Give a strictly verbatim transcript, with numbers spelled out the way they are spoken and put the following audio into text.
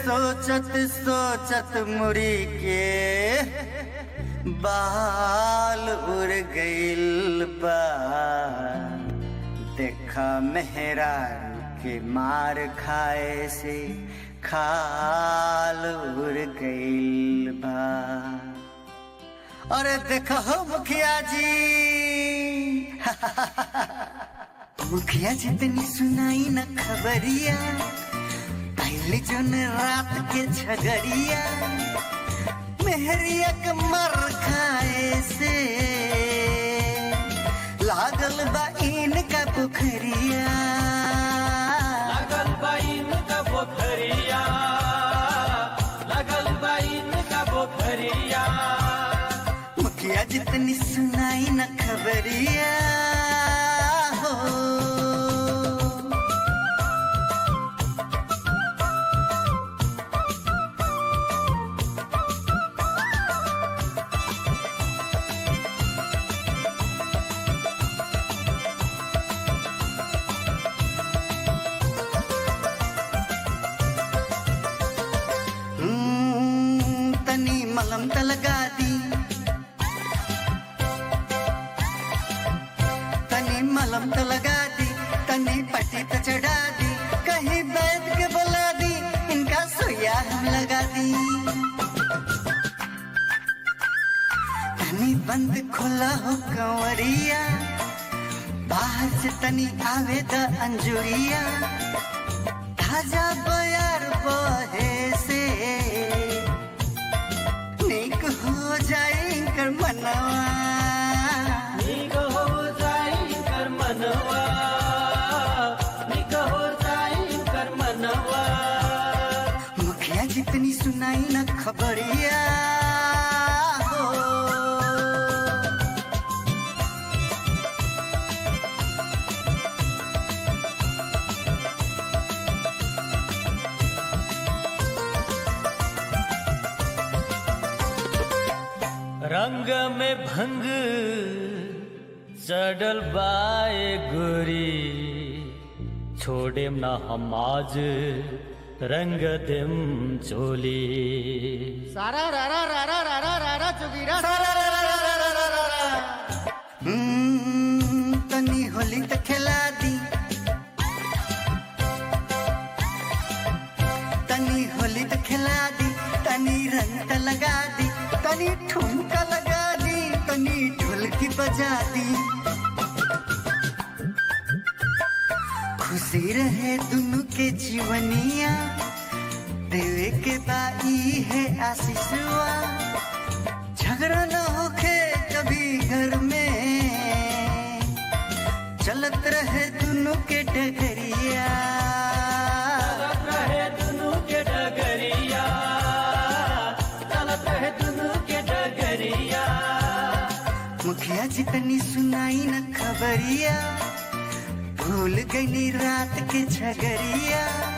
सोचत सोचत मुड़ी के बाल उड़ गइल बा। देखा मेहरारू के मार खाए से खाल उड़ गइल बा। अरे देखो हो मुखिया जी मुखिया जितनी सुनाई न खबरिया पहले जो न रात के झगड़िया मेहरिया के मर खाए से लागल बा इनका पोखरिया लागल बा इनका पोखरिया लागल बा इनका पोखरिया। मुखिया जितनी सुनाई न खबरिया हो। तनी मलम त लगा दी तनी मलम त लगा दी तनी पट्टी त चढ़ा दी कहीं बैठ के बुला दी इनका सोया हम लगा दी। तनी बंद खुला हो कंवरिया बाहर से तनी आवे द अंजुरिया ताजा बयार बहे से नीक हो जाए कर मनवा नीक हो जाए कर मनवा नीक हो जाए कर मनवा। मुखिया जितनी सुनाई न खबरिया हो। रंग में भंग चढ़ल बाए गोरी छोड़े ना हम आज रंग देम चोली। सारा रारा रारा रारा रारा चुगीरा तनी होली त खिला दी तनी होली त खिला दी तनी रंग त लगा दी तनी ठुमका लगा दी तनी ढोलकी बजा दी। खुशी रहे दोनों के जीवनिया देवे के बाई है आशीषवा झगड़ा न होके कभी घर में चलत रहे दोनों के डगरिया चलत रहे दोनों के डगरिया चलत रहे दोनों के डगरिया। मुखिया जितनी सुनाई न खबरिया भूल गई रात के झगड़िया।